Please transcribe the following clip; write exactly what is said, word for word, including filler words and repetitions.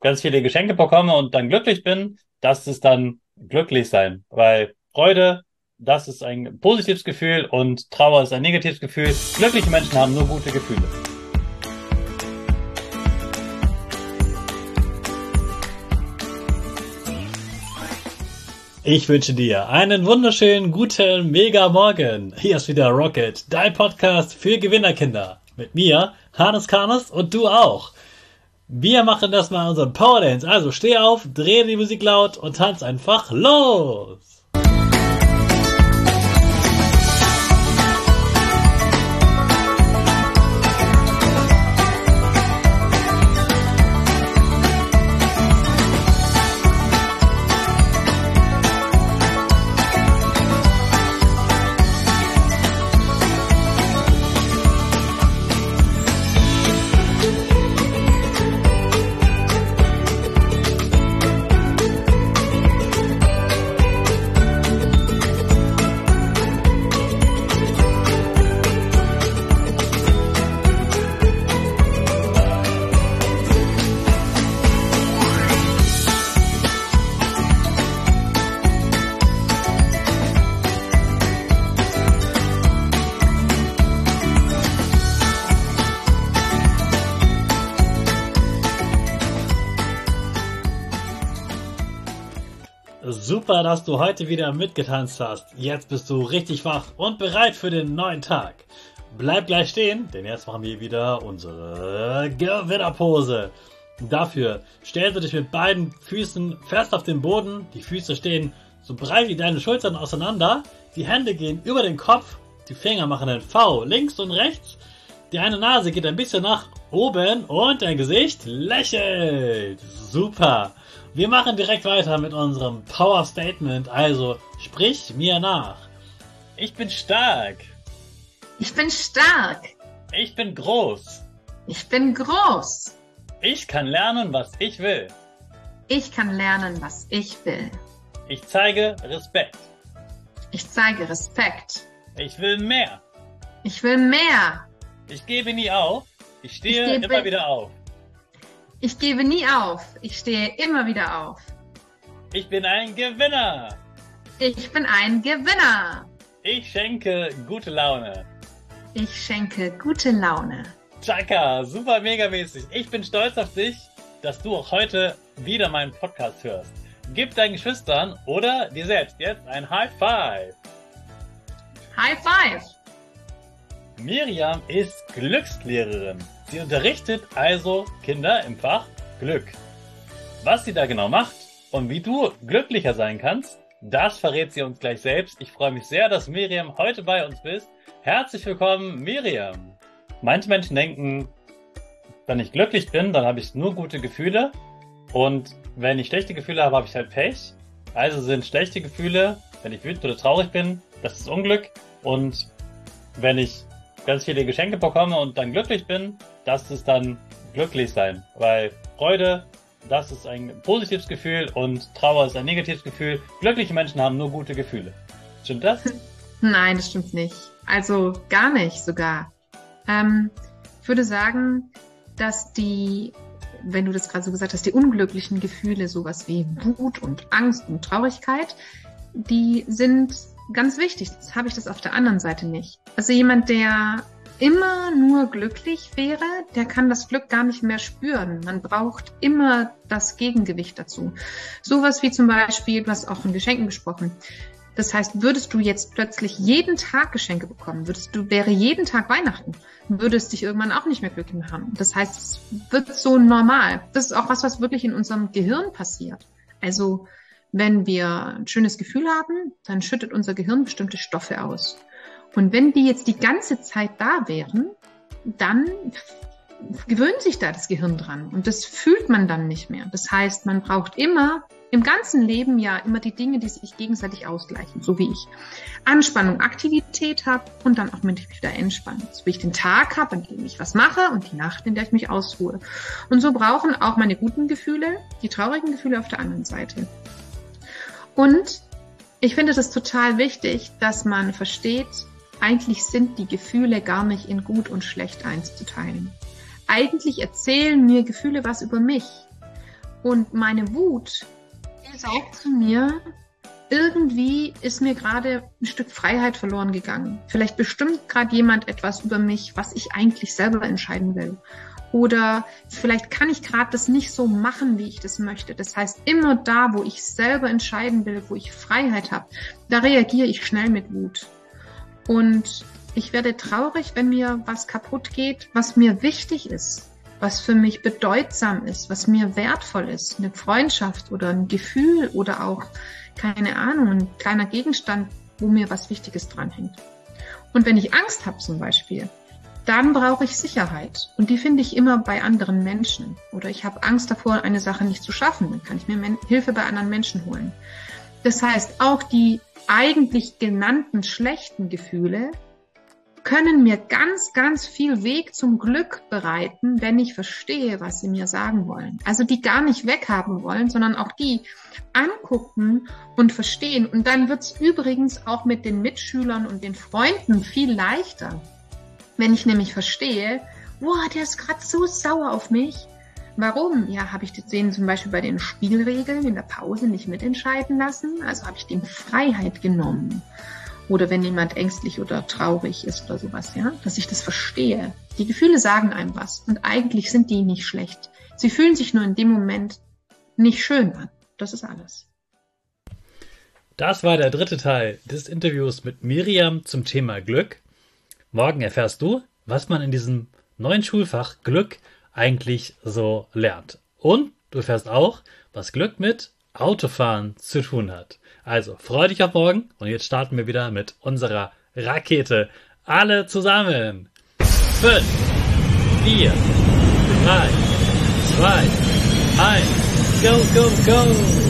ganz viele Geschenke bekomme und dann glücklich bin, das ist dann glücklich sein. Weil Freude, das ist ein positives Gefühl und Trauer ist ein negatives Gefühl. Glückliche Menschen haben nur gute Gefühle. Ich wünsche dir einen wunderschönen, guten, mega Morgen. Hier ist wieder Rocket, dein Podcast für Gewinnerkinder. Mit mir, Hannes Karnes und du auch. Wir machen das mal unseren Power Dance. Also steh auf, dreh die Musik laut und tanz einfach los. Super, dass du heute wieder mitgetanzt hast. Jetzt bist du richtig wach und bereit für den neuen Tag. Bleib gleich stehen, denn jetzt machen wir wieder unsere Gewinnerpose. Dafür stellst du dich mit beiden Füßen fest auf den Boden. Die Füße stehen so breit wie deine Schultern auseinander. Die Hände gehen über den Kopf. Die Finger machen ein V links und rechts. Die eine Nase geht ein bisschen nach oben und dein Gesicht lächelt. Super. Wir machen direkt weiter mit unserem Power Statement, also sprich mir nach. Ich bin stark. Ich bin stark. Ich bin groß. Ich bin groß. Ich kann lernen, was ich will. Ich kann lernen, was ich will. Ich zeige Respekt. Ich zeige Respekt. Ich will mehr. Ich will mehr. Ich gebe nie auf. Ich stehe Ich gebe- immer wieder auf. Ich gebe nie auf. Ich stehe immer wieder auf. Ich bin ein Gewinner. Ich bin ein Gewinner. Ich schenke gute Laune. Ich schenke gute Laune. Chaka, super megamäßig. Ich bin stolz auf dich, dass du auch heute wieder meinen Podcast hörst. Gib deinen Geschwistern oder dir selbst jetzt ein High Five. High five. Miriam ist Glückslehrerin. Sie unterrichtet also Kinder im Fach Glück. Was sie da genau macht und wie du glücklicher sein kannst, das verrät sie uns gleich selbst. Ich freue mich sehr, dass Miriam heute bei uns bist. Herzlich willkommen, Miriam. Manche Menschen denken, wenn ich glücklich bin, dann habe ich nur gute Gefühle. Und wenn ich schlechte Gefühle habe, habe ich halt Pech. Also sind schlechte Gefühle, wenn ich wütend oder traurig bin, das ist Unglück. Und wenn ich ganz viele Geschenke bekomme und dann glücklich bin, das ist dann glücklich sein. Weil Freude, das ist ein positives Gefühl und Trauer ist ein negatives Gefühl. Glückliche Menschen haben nur gute Gefühle. Stimmt das? Nein, das stimmt nicht. Also gar nicht sogar. Ähm, ich würde sagen, dass die, wenn du das gerade so gesagt hast, die unglücklichen Gefühle, sowas wie Wut und Angst und Traurigkeit, die sind ganz wichtig. Das habe ich das auf der anderen Seite nicht. Also jemand, der immer nur glücklich wäre, der kann das Glück gar nicht mehr spüren. Man braucht immer das Gegengewicht dazu. Sowas wie zum Beispiel, du hast auch von Geschenken gesprochen. Das heißt, würdest du jetzt plötzlich jeden Tag Geschenke bekommen, würdest du, wäre jeden Tag Weihnachten, würdest dich irgendwann auch nicht mehr glücklich machen. Das heißt, es wird so normal. Das ist auch was, was wirklich in unserem Gehirn passiert. Also, wenn wir ein schönes Gefühl haben, dann schüttet unser Gehirn bestimmte Stoffe aus. Und wenn die jetzt die ganze Zeit da wären, dann gewöhnt sich da das Gehirn dran. Und das fühlt man dann nicht mehr. Das heißt, man braucht immer, im ganzen Leben ja immer die Dinge, die sich gegenseitig ausgleichen. So wie ich Anspannung, Aktivität habe und dann auch mich wieder entspannen. So wie ich den Tag habe, an dem ich was mache und die Nacht, in der ich mich ausruhe. Und so brauchen auch meine guten Gefühle die traurigen Gefühle auf der anderen Seite. Und ich finde das total wichtig, dass man versteht, eigentlich sind die Gefühle gar nicht in gut und schlecht einzuteilen. Eigentlich erzählen mir Gefühle was über mich. Und meine Wut, die sagt zu mir, irgendwie ist mir gerade ein Stück Freiheit verloren gegangen. Vielleicht bestimmt gerade jemand etwas über mich, was ich eigentlich selber entscheiden will. Oder vielleicht kann ich gerade das nicht so machen, wie ich das möchte. Das heißt, immer da, wo ich selber entscheiden will, wo ich Freiheit habe, da reagiere ich schnell mit Wut. Und ich werde traurig, wenn mir was kaputt geht, was mir wichtig ist, was für mich bedeutsam ist, was mir wertvoll ist. Eine Freundschaft oder ein Gefühl oder auch, keine Ahnung, ein kleiner Gegenstand, wo mir was Wichtiges dranhängt. Und wenn ich Angst habe zum Beispiel, dann brauche ich Sicherheit. Und die finde ich immer bei anderen Menschen. Oder ich habe Angst davor, eine Sache nicht zu schaffen. Dann kann ich mir Men- Hilfe bei anderen Menschen holen. Das heißt, auch die eigentlich genannten schlechten Gefühle können mir ganz, ganz viel Weg zum Glück bereiten, wenn ich verstehe, was sie mir sagen wollen. Also die gar nicht weghaben wollen, sondern auch die angucken und verstehen. Und dann wird's übrigens auch mit den Mitschülern und den Freunden viel leichter. Wenn ich nämlich verstehe, wow, der ist gerade so sauer auf mich. Warum? Ja, habe ich den zum Beispiel bei den Spielregeln in der Pause nicht mitentscheiden lassen? Also habe ich dem Freiheit genommen. Oder wenn jemand ängstlich oder traurig ist oder sowas, ja, dass ich das verstehe. Die Gefühle sagen einem was und eigentlich sind die nicht schlecht. Sie fühlen sich nur in dem Moment nicht schön an. Das ist alles. Das war der dritte Teil des Interviews mit Miriam zum Thema Glück. Morgen erfährst du, was man in diesem neuen Schulfach Glück eigentlich so lernt. Und du erfährst auch, was Glück mit Autofahren zu tun hat. Also freu dich auf morgen und jetzt starten wir wieder mit unserer Rakete. Alle zusammen. Fünf, vier, drei, zwei, eins, go, go, go!